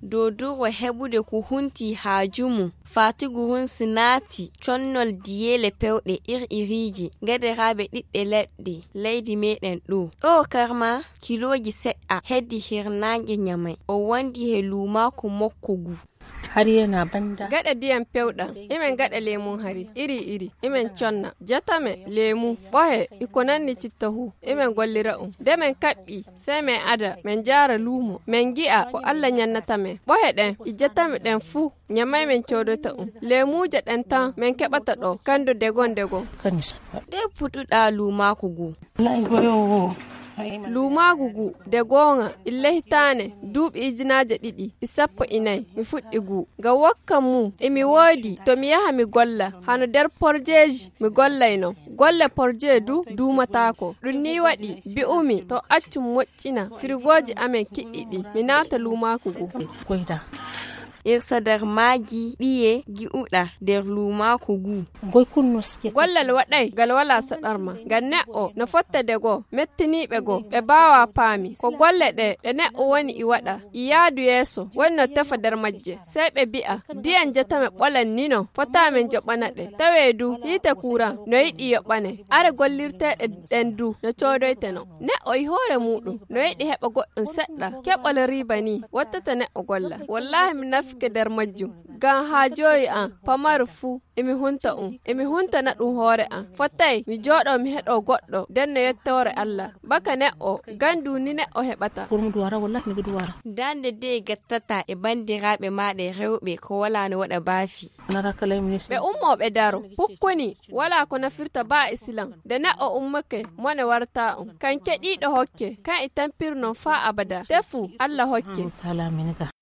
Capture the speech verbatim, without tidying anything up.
doduro heɓude ko hunti haajumu fatugu hun sinati connol diyele pewɗe ir-iriji gadiraɓe ɗiɗɗe leɗɗe leydi meɗen ɗo ɗo karma kiloji seɗɗa heddi hirnange nyamai o wandi he lumako mokkogu hari yana banda gada diyan pewɗa imen gada lemun hari iri iri imen conna jatame lemu ɓohe ikonanni cittahu imen gollira um de men kaɓɓi sai men ada men jara lumo men gi'a ko Allah nyannatame ɓohe ɗen ijatame ɗen fu nyamai men codota um lemuje ɗen tan men keɓata ɗo kando degon degon kanisa de puɗuɗa lumakugu lai goyo lumagugu de gonga ille hitane duuɓi ijinaje ɗiɗi isappo inai mi fuɗɗi gu ga wakka mu emi woodi to mi yaha mi golla hano der porjeji mi gollayno golle porje du dumatako ɗum ni waɗi bi umi to accum moƴƴina frigoji amen kiɗɗiɗi mi nata lumakugu koyta irsa der magi ɗiye gi'uɗa der lumakugu goy kunno ske gollal waɗay gal wala saɗarma gal neɗɗo no fotta de go mettiniɓe go ɓe bawa paami ko golle ɗe ɗe neɗɗo woni i waɗa i yaadu yeeso woni no tefa der majje sey ɓe bi'a diyan jetame ɓolan nino fotamen joɓana ɗe tawe du hiite kuran no yiɗi yoɓane are gollirteɗe ɗen du no codoyteno neɗɗo i hoore muɗum no yiɗi heɓa goɗɗum seɗɗa keɓol riba ni wattata neɗɗo golla wallahi mi nafike der majjum gan ha joyi an pamaru fu emi hunta um emi hunta na ɗum hoore an fottay mi jooɗo mi heɗo goɗɗo den no yettore Allah baka neɗɗo gandu ni neɗɗo heɓata gurmu duwara wallahi mi duwara dande de gattata e bandiraɓe maɗe rewɓe ko wala no waɗa baafi ɓe ummoɓe daro pukkuni wala ko nafirta ba islam de neɗɗo ummake mone warta um kan keɗiɗo hokke kan e tampirnon fa abada defu Allah hokke